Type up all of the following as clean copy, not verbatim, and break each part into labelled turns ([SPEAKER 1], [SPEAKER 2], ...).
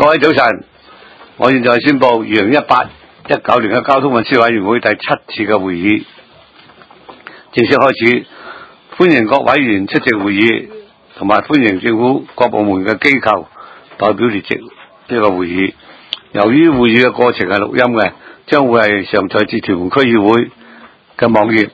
[SPEAKER 1] 各位早晨，我現在宣布2018-19年嘅交通運輸委員會第7次嘅會議正式開始，歡迎各委員出席會議，同埋歡迎政府各部門嘅機構代表列席呢個會議。由於會議嘅過程係錄音嘅，將會係上載至屯門區議會嘅網頁。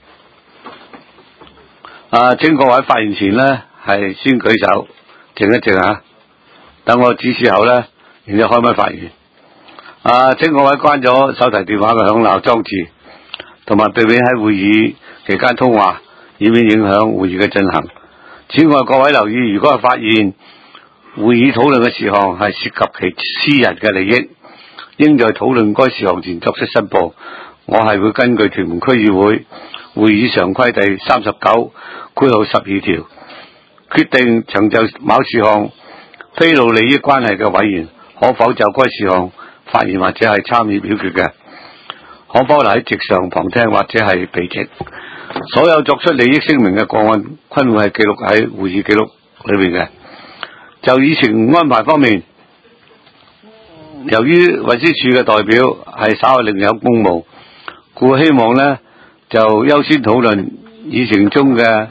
[SPEAKER 1] 請各位發言前呢，係先舉手，靜一靜嚇。等我指示後呢，然之後開麥發言。請各位關咗手提電話嘅響鬧裝置，同埋避免喺會議期間通話，以免影響會議嘅進行。此外，各位留意，如果係發現會議討論嘅事項係涉及其私人嘅利益，應在討論該事項前作出申報。我係會根據屯門區議會會議常規第39/12條，決定曾就某事項披露利益關係嘅委員，可否就該事項發言或者係參與表決嘅，可否留喺席上旁聽或者係避席。所有作出利益聲明嘅個案，均會係記錄喺會議記錄裏面嘅。就議程安排方面，由於運輸署嘅代表係稍後另有公務，故希望呢就優先討論議程中嘅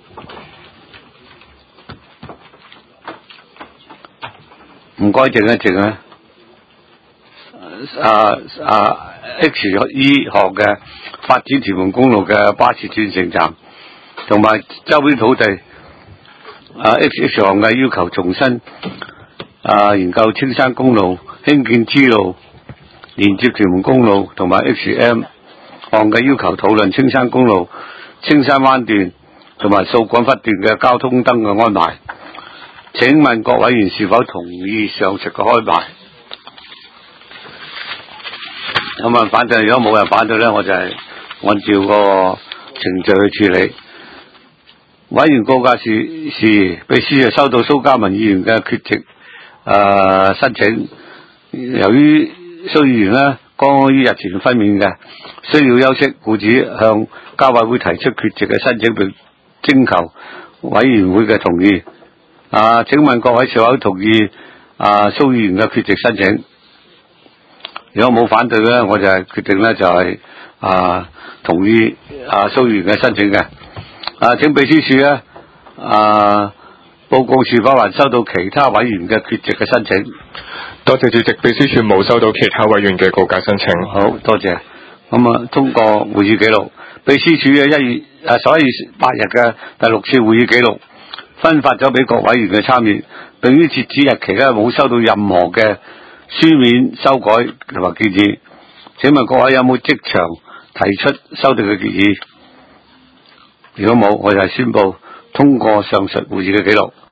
[SPEAKER 1] 唔該靜一靜X2 項嘅發展屯門公路嘅巴士轉乘站，同埋周邊土地XX 項嘅要求重新研究青山公路興建支路連接屯門公路，同埋 XM 項嘅要求討論青山公路青山灣段同埋掃管笏段嘅交通燈嘅安排。請問各委員是否同意上述嘅安排？有冇人反對？如果冇人反對呢，我就係按照個程序去處理。委員告假事宜，秘書就收到蘇嘉文議員嘅缺席申請。由於蘇議員呢剛於日前分娩嘅，需要休息，故此向交委會提出缺席嘅申請，並徵求委員會嘅同意。請問各位是否同意蘇議員嘅缺席申請？如果冇反對呢，我就係決定呢就係同意蘇議員嘅申請嘅。請秘書處呢報告是否還收到其他委員嘅缺席嘅申請？
[SPEAKER 2] 多謝主席，秘書處冇收到其他委員嘅告假申請。
[SPEAKER 1] 好，多謝。通過會議記錄，秘書處嘅11月8日嘅第6次會議記錄分發咗俾各委員嘅參閱，並於截止日期呢冇收到任何嘅書面修改同埋建議。請問各位有冇即場提出修訂嘅建議？如果冇，我就係宣布通過上述會議嘅記錄。